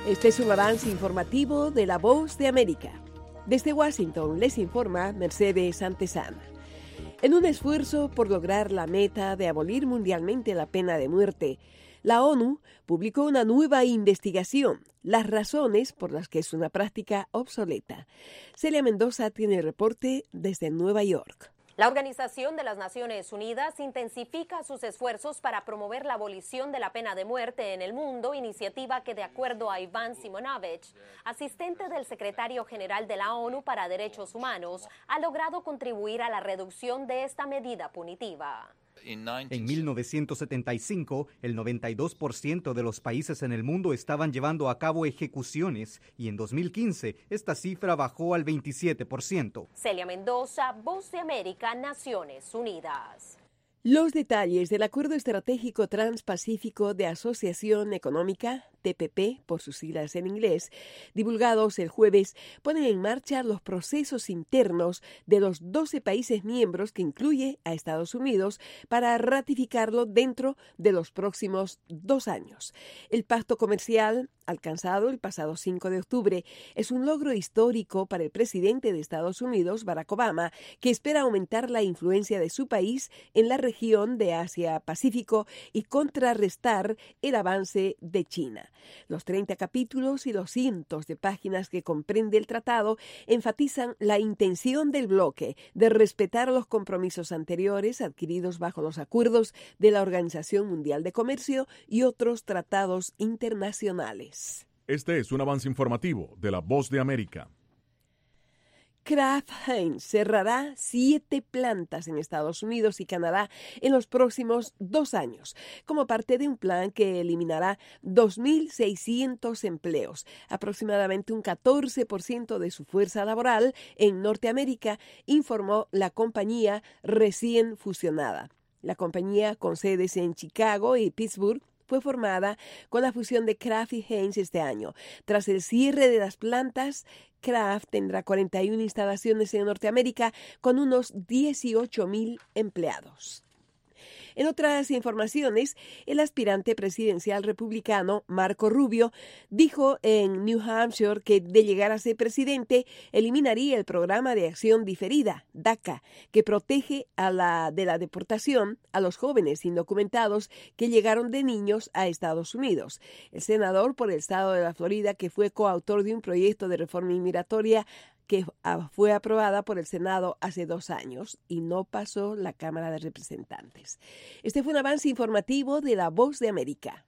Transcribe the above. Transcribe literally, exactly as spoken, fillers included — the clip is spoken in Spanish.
Este es un avance informativo de La Voz de América. Desde Washington les informa Mercedes Antezana. En un esfuerzo por lograr la meta de abolir mundialmente la pena de muerte, la ONU publicó una nueva investigación, las razones por las que es una práctica obsoleta. Celia Mendoza tiene el reporte desde Nueva York. La Organización de las Naciones Unidas intensifica sus esfuerzos para promover la abolición de la pena de muerte en el mundo, iniciativa que, de acuerdo a Ivan Simonovic, asistente del secretario general de la ONU para Derechos Humanos, ha logrado contribuir a la reducción de esta medida punitiva. En mil novecientos setenta y cinco, el noventa y dos por ciento de los países en el mundo estaban llevando a cabo ejecuciones y en dos mil quince esta cifra bajó al veintisiete por ciento. Celia Mendoza, Voz de América, Naciones Unidas. Los detalles del Acuerdo Estratégico Transpacífico de Asociación Económica, T P P por sus siglas en inglés, divulgados el jueves, ponen en marcha los procesos internos de los doce países miembros que incluye a Estados Unidos para ratificarlo dentro de los próximos dos años. El pacto comercial alcanzado el pasado cinco de octubre es un logro histórico para el presidente de Estados Unidos, Barack Obama, que espera aumentar la influencia de su país en la región de Asia-Pacífico y contrarrestar el avance de China. Los treinta capítulos y los cientos de páginas que comprende el tratado enfatizan la intención del bloque de respetar los compromisos anteriores adquiridos bajo los acuerdos de la Organización Mundial de Comercio y otros tratados internacionales. Este es un avance informativo de La Voz de América. Kraft Heinz cerrará siete plantas en Estados Unidos y Canadá en los próximos dos años, como parte de un plan que eliminará dos mil seiscientos empleos, aproximadamente un catorce por ciento de su fuerza laboral en Norteamérica, informó la compañía recién fusionada. La compañía, con sedes en Chicago y Pittsburgh, fue formada con la fusión de Kraft y Heinz este año. Tras el cierre de las plantas, Kraft tendrá cuarenta y una instalaciones en Norteamérica con unos dieciocho mil empleados. En otras informaciones, el aspirante presidencial republicano Marco Rubio dijo en New Hampshire que, de llegar a ser presidente, eliminaría el programa de acción diferida, DACA, que protege a la, de la deportación a los jóvenes indocumentados que llegaron de niños a Estados Unidos. El senador por el estado de la Florida, que fue coautor de un proyecto de reforma inmigratoria que fue aprobada por el Senado hace dos años y no pasó la Cámara de Representantes. Este fue un avance informativo de La Voz de América.